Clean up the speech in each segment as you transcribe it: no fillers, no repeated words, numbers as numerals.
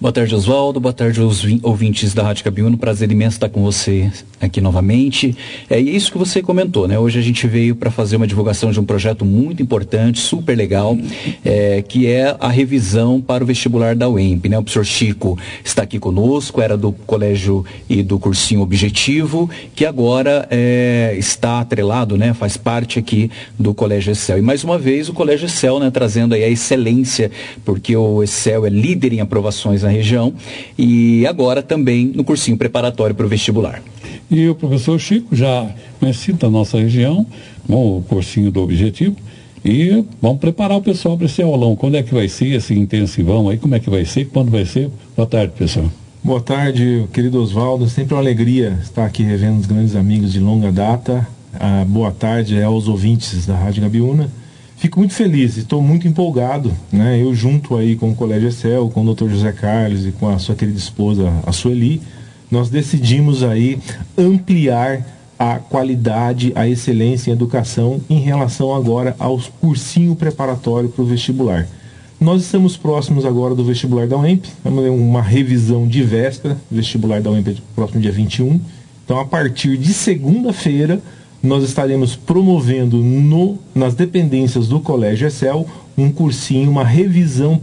Boa tarde, Oswaldo. Boa tarde aos ouvintes da Rádio Gabiúna. Prazer imenso estar com você aqui novamente. É isso que você comentou, né? Hoje a gente veio para fazer uma divulgação de um projeto muito importante, super legal, que é a revisão para o vestibular da UEMP, né? O professor Chico está aqui conosco, era do colégio e do cursinho Objetivo, que agora está atrelado, né? Faz parte aqui do Colégio Excel. E mais uma vez o Colégio Excel, né? Trazendo aí a excelência, porque o Excel é líder em aprovações na região, e agora também no cursinho preparatório para o vestibular. E o professor Chico, já conhecido da nossa região, com o cursinho do Objetivo, e vamos preparar o pessoal para esse aulão. Quando é que vai ser esse intensivão aí? Como é que vai ser? Quando vai ser? Boa tarde, pessoal. Boa tarde, querido Oswaldo. Sempre uma alegria estar aqui revendo os grandes amigos de longa data. Boa tarde aos ouvintes da Rádio Gabiúna. Fico muito feliz e estou muito empolgado, né? Eu junto aí com o Colégio Excel, com o Dr. José Carlos e com a sua querida esposa, a Sueli, nós decidimos aí ampliar a qualidade, a excelência em educação em relação agora ao cursinho preparatório para o vestibular. Nós estamos próximos agora do vestibular da UEMP, vamos ter uma revisão de véspera, o vestibular da UEMP é próximo dia 21, então a partir de segunda-feira nós estaremos promovendo nas dependências do Colégio Excel um cursinho, uma revisão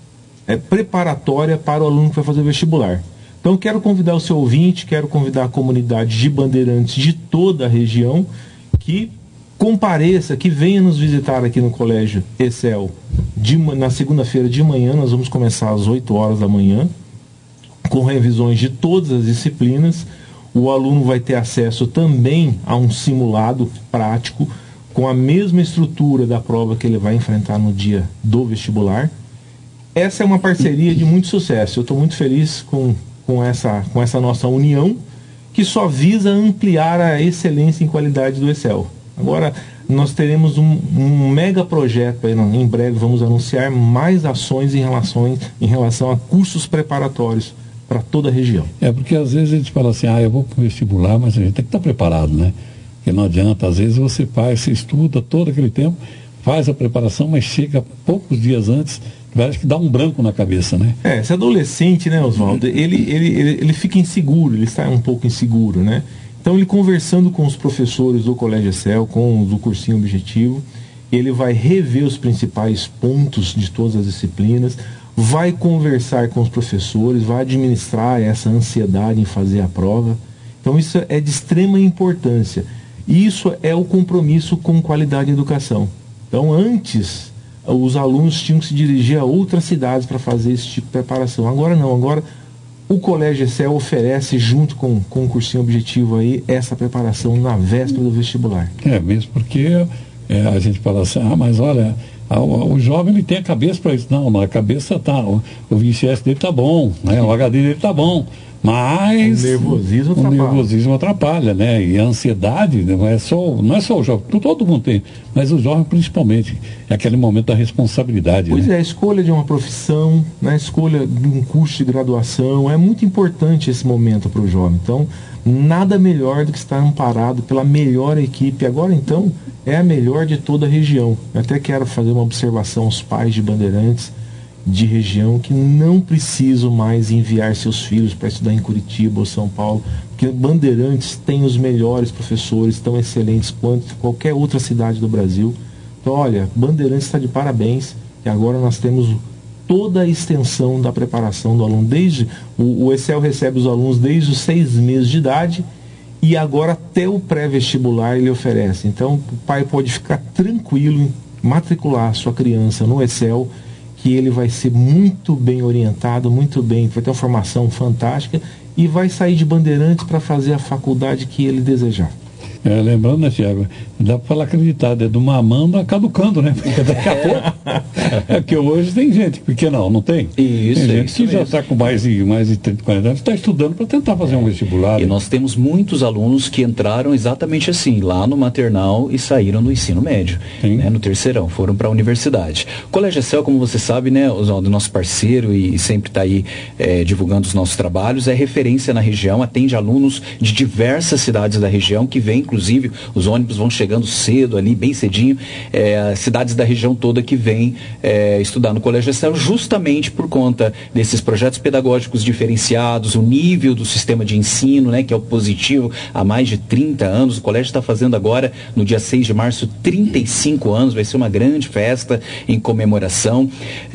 preparatória para o aluno que vai fazer o vestibular. Então quero convidar o seu ouvinte, quero convidar a comunidade de Bandeirantes de toda a região que compareça, que venha nos visitar aqui no Colégio Excel na segunda-feira de manhã. Nós vamos começar às 8 horas da manhã, com revisões de todas as disciplinas. O aluno vai ter acesso também a um simulado prático com a mesma estrutura da prova que ele vai enfrentar no dia do vestibular. Essa é uma parceria de muito sucesso. Eu estou muito feliz com essa nossa união, que só visa ampliar a excelência em qualidade do Excel. Agora, nós teremos um mega projeto, em breve vamos anunciar mais ações em relação a cursos preparatórios para toda a região. Porque às vezes a gente fala assim, eu vou para o vestibular, mas a gente tem que estar preparado, né? Porque não adianta, às vezes você estuda todo aquele tempo, faz a preparação, mas chega poucos dias antes, parece que dá um branco na cabeça, né? Esse adolescente, né, Oswaldo, ele fica inseguro, ele está um pouco inseguro, né? Então ele conversando com os professores do Colégio Excel, com os do cursinho Objetivo, ele vai rever os principais pontos de todas as disciplinas, vai conversar com os professores, vai administrar essa ansiedade em fazer a prova. Então isso é de extrema importância. E isso é o compromisso com qualidade de educação. Então antes, os alunos tinham que se dirigir a outras cidades para fazer esse tipo de preparação. Agora não, agora o Colégio Excel oferece, junto com o cursinho Objetivo aí, essa preparação na véspera do vestibular. Mesmo porque a gente fala assim, mas olha, o jovem ele tem a cabeça para isso. Não, a cabeça tá, o VCS dele tá bom, né? O HD dele tá bom, mas o nervosismo atrapalha, né? E a ansiedade não é só o jovem, todo mundo tem, mas o jovem principalmente, é aquele momento da responsabilidade. Pois a escolha de uma profissão, né? A escolha de um curso de graduação, é muito importante esse momento para o jovem. Então, nada melhor do que estar amparado pela melhor equipe. Agora, então, é a melhor de toda a região. Eu até quero fazer uma observação aos pais de Bandeirantes de região que não precisam mais enviar seus filhos para estudar em Curitiba ou São Paulo, porque Bandeirantes tem os melhores professores, tão excelentes quanto qualquer outra cidade do Brasil. Então, olha, Bandeirantes está de parabéns, e agora nós temos toda a extensão da preparação do aluno. Desde o Excel recebe os alunos desde os 6 meses de idade, e agora até o pré-vestibular ele oferece. Então o pai pode ficar tranquilo em matricular a sua criança no Excel, que ele vai ser muito bem orientado, muito bem, vai ter uma formação fantástica e vai sair de Bandeirantes para fazer a faculdade que ele desejar. Lembrando, né, Tiago, dá para falar acreditar, é do mamando a caducando, né? Porque daqui a pouco, porque hoje tem gente, porque não tem? Isso, tem gente isso que mesmo. já está com mais de 30, 40 anos, está estudando para tentar fazer um vestibular. E nós temos muitos alunos que entraram exatamente assim, lá no maternal e saíram do ensino médio, né, no terceirão, foram para a universidade. O Colégio Excel, como você sabe, né, Oswaldo, nosso parceiro e sempre está aí divulgando os nossos trabalhos, é referência na região, atende alunos de diversas cidades da região que vêm, inclusive, inclusive os ônibus vão chegando cedo ali, bem cedinho, cidades da região toda que vêm estudar no Colégio Excel, justamente por conta desses projetos pedagógicos diferenciados, o nível do sistema de ensino, né, que é o positivo há mais de 30 anos. O colégio está fazendo agora, no dia 6 de março, 35 anos, vai ser uma grande festa em comemoração.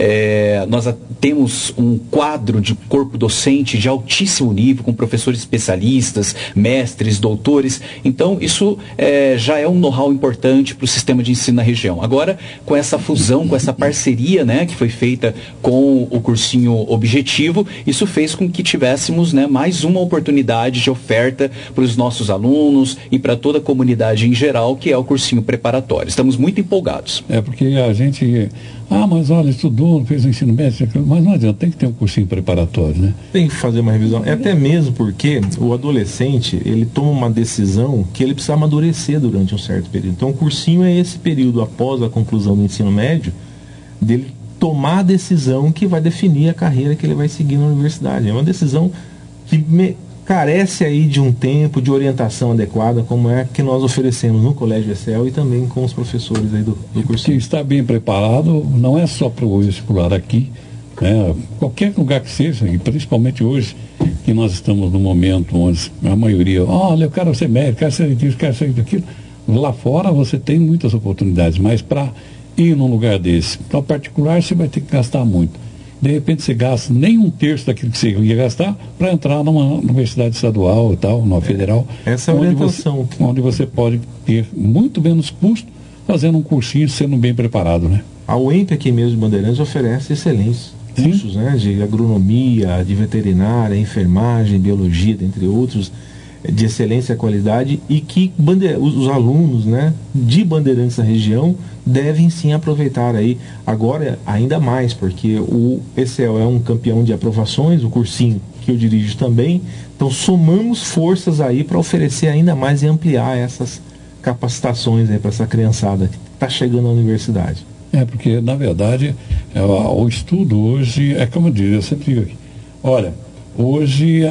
Nós temos um quadro de corpo docente de altíssimo nível, com professores especialistas, mestres, doutores. Então, isso já é um know-how importante para o sistema de ensino na região. Agora, com essa fusão, com essa parceria, né, que foi feita com o cursinho objetivo, isso fez com que tivéssemos, né, mais uma oportunidade de oferta para os nossos alunos e para toda a comunidade em geral, que é o cursinho preparatório. Estamos muito empolgados. Porque a gente... mas olha, estudou, fez o ensino médio, mas não adianta, tem que ter um cursinho preparatório, né? Tem que fazer uma revisão. Até mesmo porque o adolescente, ele toma uma decisão que ele precisa amadurecer durante um certo período. Então, o cursinho é esse período após a conclusão do ensino médio, dele tomar a decisão que vai definir a carreira que ele vai seguir na universidade. É uma decisão que carece aí de um tempo, de orientação adequada, como é que nós oferecemos no Colégio Excel e também com os professores aí do cursinho. Porque estar bem preparado não é só para o vestibular aqui, né? Qualquer lugar que seja, e principalmente hoje, que nós estamos num momento onde a maioria, olha, eu quero ser médico, quero ser disso, quero ser daquilo. Lá fora você tem muitas oportunidades, mas para ir num lugar desse, para particular, você vai ter que gastar muito. De repente você gasta nem um terço daquilo que você ia gastar para entrar numa universidade estadual e tal, numa federal. Essa é a orientação. Onde você pode ter muito menos custo fazendo um cursinho, sendo bem preparado, né? A UEMP aqui mesmo de Bandeirantes oferece excelentes cursos, né, de agronomia, de veterinária, enfermagem, biologia, dentre outros, de excelência e qualidade, e que os alunos, né, de Bandeirantes da região devem sim aproveitar aí, agora ainda mais, porque o Excel é um campeão de aprovações, o cursinho que eu dirijo também, então somamos forças aí para oferecer ainda mais e ampliar essas capacitações aí para essa criançada que está chegando à universidade. Porque na verdade o estudo hoje, como eu digo, eu sempre digo aqui, olha, hoje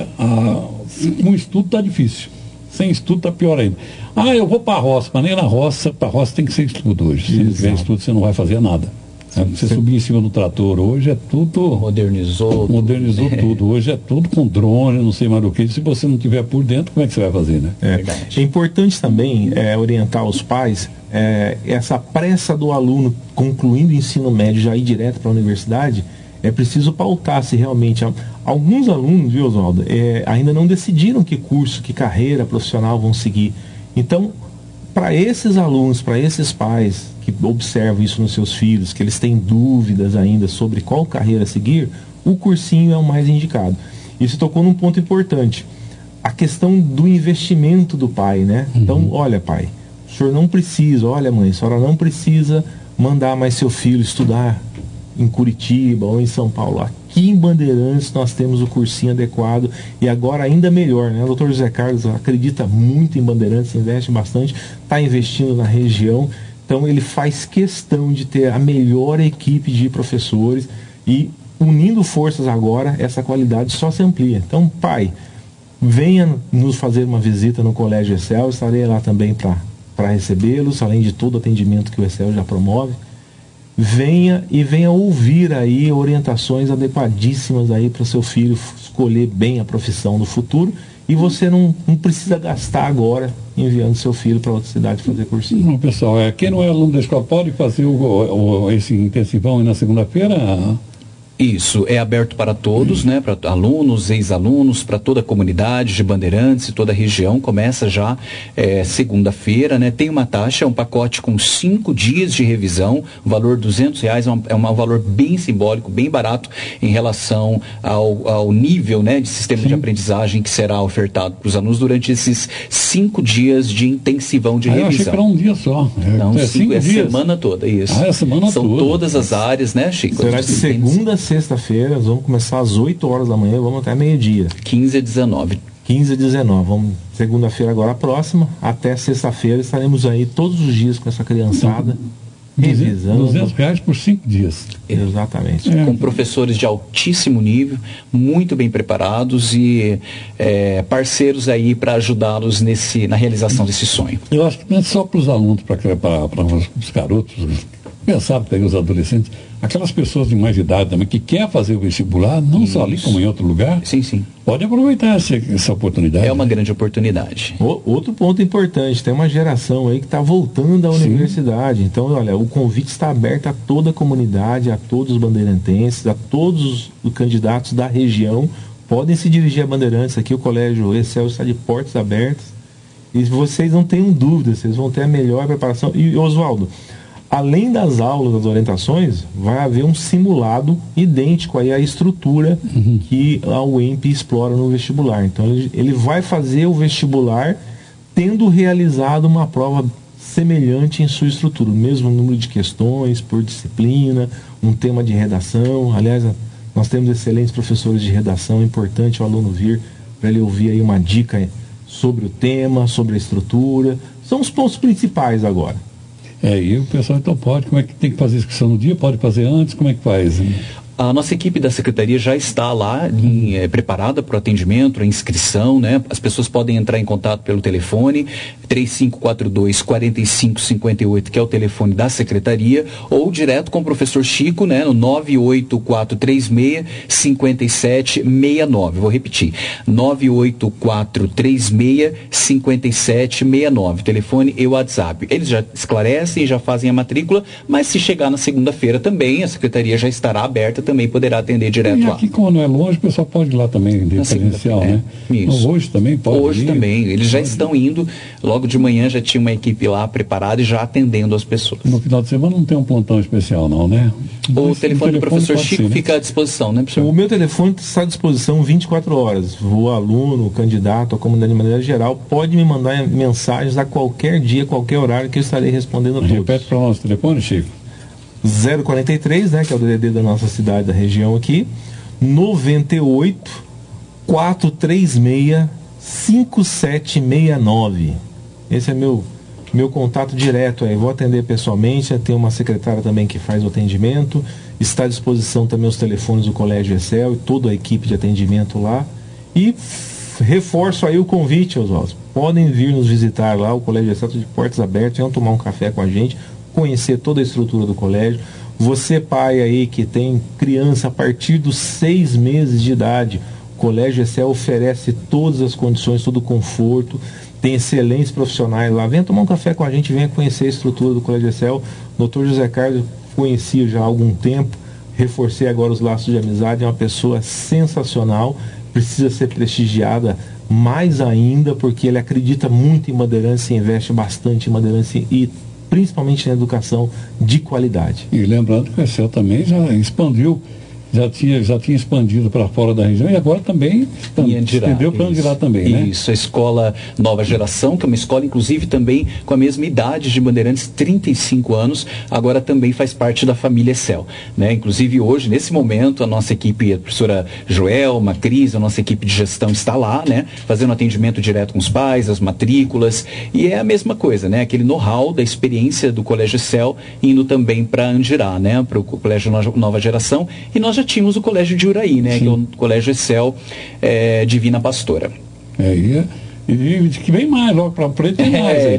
um estudo está difícil, sem estudo está pior ainda. Eu vou para a roça, mas nem na roça, para a roça tem que ser estudo hoje. Se não tiver estudo, você não vai fazer nada. Você subir em cima do trator hoje é tudo... Modernizou tudo. Hoje é tudo com drone, não sei mais do que. Se você não tiver por dentro, como é que você vai fazer, né? É importante também orientar os pais, essa pressa do aluno concluindo o ensino médio já ir direto para a universidade, é preciso pautar se realmente... Alguns alunos, viu, Oswaldo, ainda não decidiram que curso, que carreira profissional vão seguir. Então, para esses alunos, para esses pais que observam isso nos seus filhos, que eles têm dúvidas ainda sobre qual carreira seguir, o cursinho é o mais indicado. Isso tocou num ponto importante, a questão do investimento do pai, né? Então, olha, pai, o senhor não precisa, olha, mãe, a senhora não precisa mandar mais seu filho estudar em Curitiba ou em São Paulo. Aqui em Bandeirantes nós temos o cursinho adequado e agora ainda melhor, né? O Dr. José Carlos acredita muito em Bandeirantes, investe bastante, está investindo na região, então ele faz questão de ter a melhor equipe de professores e unindo forças agora, essa qualidade só se amplia. Então, pai, venha nos fazer uma visita no Colégio Excel, estarei lá também para recebê-los, além de todo o atendimento que o Excel já promove. Venha ouvir aí orientações adequadíssimas aí para o seu filho escolher bem a profissão do futuro, e você não precisa gastar agora enviando seu filho para outra cidade fazer cursinho. Não, pessoal, quem não é aluno da escola pode fazer esse intensivão na segunda-feira? Isso, é aberto para todos, né, para alunos, ex-alunos, para toda a comunidade de Bandeirantes e toda a região. Começa já segunda-feira, né, tem uma taxa, um pacote com 5 dias de revisão, o valor R$200, é um valor bem simbólico, bem barato em relação ao nível, né, de sistema de aprendizagem que será ofertado para os alunos durante esses 5 dias de intensivão de revisão. Eu achei que era um dia só. Não, 5 dias. Semana toda, isso. É semana São toda. todas as áreas, né, Chico? Será de segunda a sexta-feira, nós vamos começar às 8 horas da manhã, vamos até meio-dia. 15 a 19. 15 a 19. Vamos, segunda-feira agora próxima, até sexta-feira estaremos aí todos os dias com essa criançada. revisando. R$200 por 5 dias. Exatamente. Com professores de altíssimo nível, muito bem preparados e parceiros aí para ajudá-los na realização desse sonho. Eu acho que não é só para os alunos, para os garotos, pensar que os adolescentes, aquelas pessoas de mais idade também que quer fazer o vestibular, não só ali como em outro lugar, sim. pode aproveitar essa oportunidade. É uma grande oportunidade. Outro ponto importante, tem uma geração aí que está voltando à universidade. Então, olha, o convite está aberto a toda a comunidade, a todos os bandeirantenses, a todos os candidatos da região. Podem se dirigir a Bandeirantes aqui, o Colégio Excel está de portas abertas. E vocês não tenham dúvidas, vocês vão ter a melhor preparação. E, Oswaldo, além das aulas, das orientações, vai haver um simulado idêntico aí à estrutura que a UEMP explora no vestibular. Então, ele vai fazer o vestibular tendo realizado uma prova semelhante em sua estrutura. O mesmo número de questões por disciplina, um tema de redação. Aliás, nós temos excelentes professores de redação. É importante o aluno vir para ele ouvir aí uma dica sobre o tema, sobre a estrutura. São os pontos principais agora. E o pessoal então pode, como é que tem que fazer inscrição no dia? Pode fazer antes? Como é que faz? A nossa equipe da Secretaria já está lá preparada para o atendimento, a inscrição, né? As pessoas podem entrar em contato pelo telefone 3542-4558, que é o telefone da Secretaria, ou direto com o professor Chico, né? No 98436-5769. Vou repetir, 98436-5769. Telefone e WhatsApp. Eles já esclarecem e já fazem a matrícula, mas se chegar na segunda-feira também, a Secretaria já estará aberta, também poderá atender direto lá. E aqui, como não é longe, o pessoal pode ir lá também, de presencial, né? Isso. Hoje também pode ir? Hoje também. Eles já estão indo. Logo de manhã já tinha uma equipe lá preparada e já atendendo as pessoas. No final de semana não tem um plantão especial, não, né? O telefone do professor Chico fica à disposição, né, professor? O meu telefone está à disposição 24 horas. O aluno, o candidato, a comunidade de maneira geral, pode me mandar mensagens a qualquer dia, qualquer horário, que eu estarei respondendo a todos. Repete para o nosso telefone, Chico. 043, né, que é o DDD da nossa cidade, da região aqui, 98 436 5769. Esse é meu contato direto aí. Vou atender pessoalmente, tem uma secretária também que faz o atendimento. Está à disposição também os telefones do Colégio Excel e toda a equipe de atendimento lá. E reforço aí o convite, Oswaldo. Podem vir nos visitar lá, o Colégio Excel de portas abertas, venham tomar um café com a gente, conhecer toda a estrutura do colégio. Você, pai aí que tem criança a partir dos 6 meses de idade, o Colégio Excel oferece todas as condições, todo o conforto, tem excelentes profissionais lá. Venha tomar um café com a gente, venha conhecer a estrutura do Colégio Excel. O Dr. José Carlos conhecia já há algum tempo, reforcei agora os laços de amizade, é uma pessoa sensacional, precisa ser prestigiada mais ainda, porque ele acredita muito em Bandeirantes, investe bastante em Bandeirantes e principalmente na educação de qualidade. E lembrando que o Excel também já expandiu, já tinha expandido para fora da região e agora também estendeu para Andirá também, né? Isso, a escola Nova Geração, que é uma escola inclusive também com a mesma idade de Bandeirantes, 35 anos, agora também faz parte da família Excel, né? Inclusive hoje, nesse momento, a nossa equipe, a professora Joelma, Cris, a nossa equipe de gestão está lá, né? Fazendo atendimento direto com os pais, as matrículas, e é a mesma coisa, né? Aquele know-how da experiência do Colégio Excel indo também para Andirá, né? Para o Colégio Nova Geração, e nós já tínhamos o Colégio de Uraí, né? Sim. Que é o Colégio Excel Divina Pastora. E que vem mais, logo para Preto tem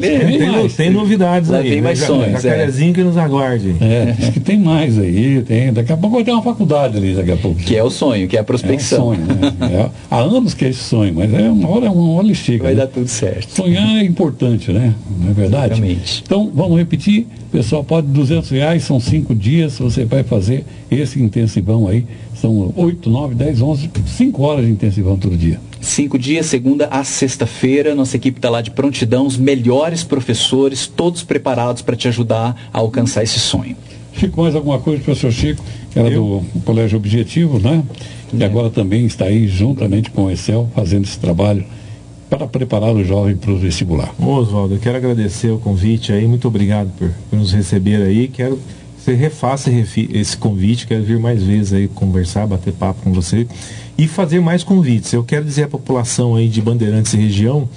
mais. Tem novidades aí. Tem mais sonhos. Jacarezinho que nos aguarde. Diz que tem mais aí. Daqui a pouco vai ter uma faculdade ali, daqui a pouco. Que é o sonho, que é a prospecção. É um sonho, né? Há anos que é esse sonho, mas uma hora ele chega. Vai dar tudo certo. Sonhar é importante, né? Não é verdade? Exatamente. Então, vamos repetir. Pessoal, pode R$200, são 5 dias, você vai fazer esse intensivão aí. São 8, 9, 10, 11, 5 horas de intensivão todo dia. 5 dias, segunda a sexta-feira. Nossa equipe está lá de prontidão, os melhores professores, todos preparados para te ajudar a alcançar esse sonho. Chico, mais alguma coisa, professor Chico? Era do Colégio Objetivo, né? E agora também está aí juntamente com o Excel fazendo esse trabalho para preparar o jovem para o vestibular. Oswaldo, eu quero agradecer o convite aí, muito obrigado por nos receber aí. Quero que você refaça esse convite, quero vir mais vezes aí conversar, bater papo com você e fazer mais convites. Eu quero dizer à população aí de Bandeirantes e região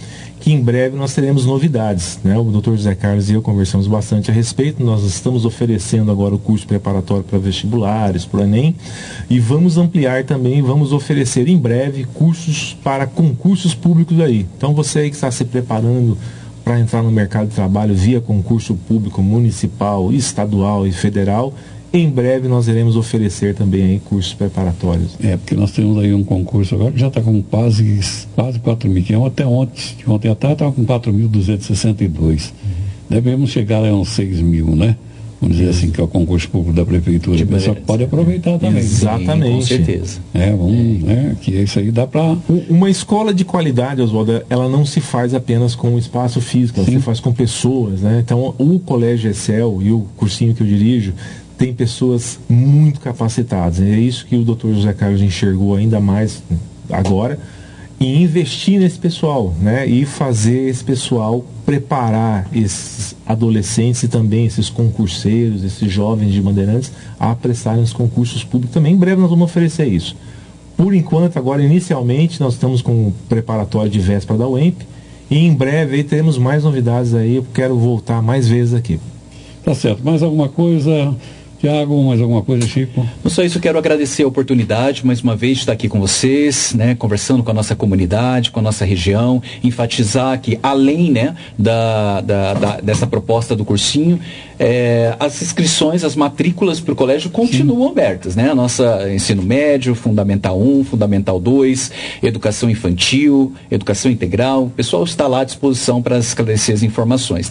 que em breve nós teremos novidades, né? O Dr. José Carlos e eu conversamos bastante a respeito. Nós estamos oferecendo agora o curso preparatório para vestibulares, para o Enem, e vamos ampliar também, vamos oferecer em breve cursos para concursos públicos aí. Então você aí que está se preparando para entrar no mercado de trabalho via concurso público municipal, estadual e federal, em breve nós iremos oferecer também aí cursos preparatórios. Porque nós temos aí um concurso agora que já está com quase 4.500, até ontem à tarde estava com 4.262. Devemos chegar a uns 6.000, né? Vamos dizer assim, que é o concurso público da prefeitura. O pessoal pode aproveitar também. Exatamente. Sim, com certeza. Que isso aí dá para... Uma escola de qualidade, Oswaldo, ela não se faz apenas com espaço físico, ela se faz com pessoas, né? Então, o Colégio Excel e o cursinho que eu dirijo tem pessoas muito capacitadas. É isso que o Dr. José Carlos enxergou ainda mais agora, e investir nesse pessoal, né? E fazer esse pessoal preparar esses adolescentes e também esses concurseiros, esses jovens de Bandeirantes a prestarem os concursos públicos também. Em breve nós vamos oferecer isso. Por enquanto, agora inicialmente nós estamos com o preparatório de véspera da UEMP, e em breve aí teremos mais novidades aí. Eu quero voltar mais vezes aqui. Tá certo. Mais alguma coisa, Tiago? Mais alguma coisa, Chico? Não só isso, eu quero agradecer a oportunidade, mais uma vez, de estar aqui com vocês, né, conversando com a nossa comunidade, com a nossa região, enfatizar que, além, né, dessa proposta do cursinho, as inscrições, as matrículas para o colégio continuam abertas, né? A nossa ensino médio, Fundamental 1, Fundamental 2, Educação Infantil, Educação Integral, o pessoal está lá à disposição para esclarecer as informações.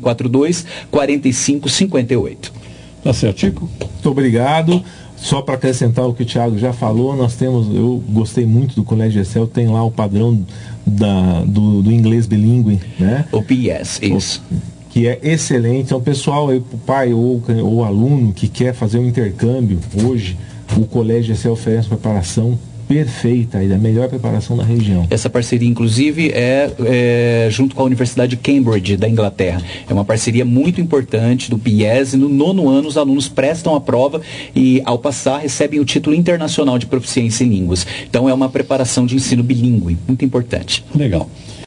3542-4558. Tá certo, Chico? Muito obrigado. Só para acrescentar o que o Thiago já falou, eu gostei muito do Colégio Excel, tem lá o padrão do inglês bilíngue, né? O PS, isso. Que é excelente. Então, pessoal, o pai ou o aluno que quer fazer um intercâmbio, hoje, o Colégio Excel oferece preparação perfeita, e a melhor preparação da região. Essa parceria, inclusive, é junto com a Universidade de Cambridge, da Inglaterra. É uma parceria muito importante do PIES, e no 9º ano os alunos prestam a prova e, ao passar, recebem o título internacional de proficiência em línguas. Então, é uma preparação de ensino bilíngue, muito importante. Legal.